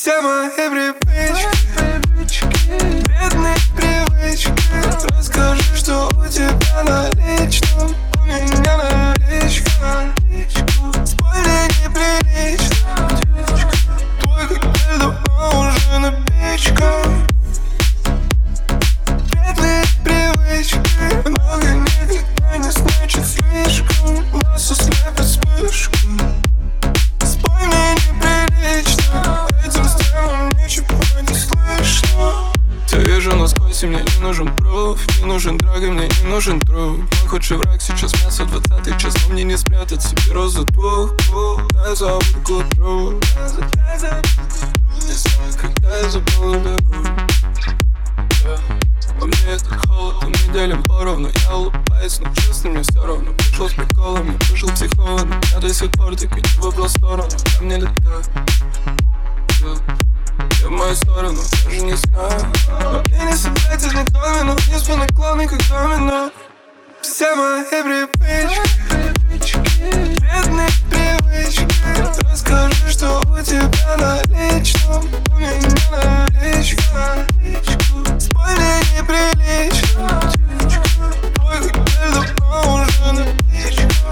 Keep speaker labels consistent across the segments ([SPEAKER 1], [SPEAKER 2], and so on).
[SPEAKER 1] Все мои привычки, вредные привычки. Расскажи, что у тебя на личном, у меня наличка. Спорить неприлично, твой коктейль давно уже напичка. Вредные привычки, много никогда не значит слишком. Нас ослепит вспышка. Спой мне неприлично, этим стрелом ничего не слышно. Я вижу насквозь, и мне не нужен пруф, не нужен драг, и мне не нужен труп. Мой худший враг сейчас мясо 20-х час, но мне не спрятать себе розу двух. Дай забуду к утру, не знаю, когда я забыл добру. Во мне этот холод, и мы делим поровну. Я улыбаюсь, но честно мне все равно. Пришел с приколами, вышел психованно. Я до сих пор тыкаю в обратную сторону, ко мне летает. Я в мою сторону, даже не знаю. Но мне не собрать из них домино, вниз по наклонной, как домино. Все мои привычки, вредные привычки. Расскажи, что у тебя на личном, у меня наличка. Спой мне неприлично, твой коктейль давно уже напичка.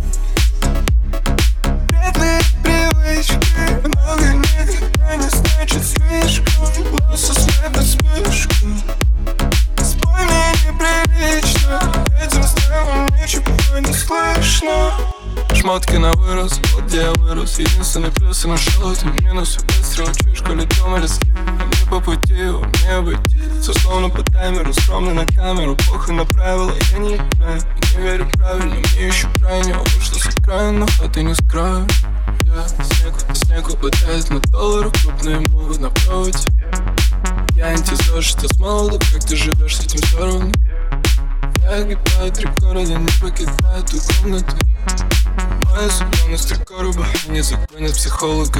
[SPEAKER 1] Вредные привычки, много никогда не значит слишком. Нас ослепит вспышка. Спой мне неприлично, этим стрелом ничего не слышно. Шмотки на вырос, вот где я вырос. Единственный плюс я нашел, это минус. Быстро учишь, коли дома или слив. А мне по пути, мне обойти. Все словно по таймеру, скромный на камеру. Похуй на правила, я не играю. Не верю правильно, мне еще крайне. Вышло с окраин, но ты не скрою. Я снегу пытаюсь на доллары. Крупные мувы на проводе. Я антизож, что с молоду. Как ты живешь, с этим все равно. Я огибаю 3 города, не покидаю ту комнату. Моя склонность к короба, не загонят психолога.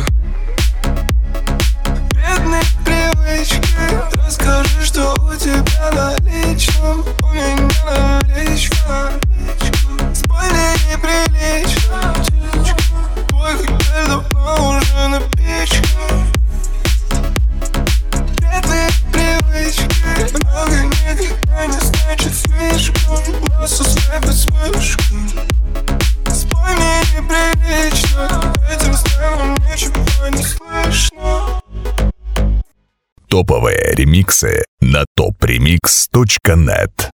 [SPEAKER 1] Вредные привычки, расскажи, что у тебя на личном, у меня наличка. Спой мне неприлично, твой коктейль давно уже напичка. Вредные привычки, много никогда не значит слишком. Нас ослепит вспышка. Спой мне неприлично, этим стрелом ничего не слышно.
[SPEAKER 2] Топовые ремиксы на topremix.net.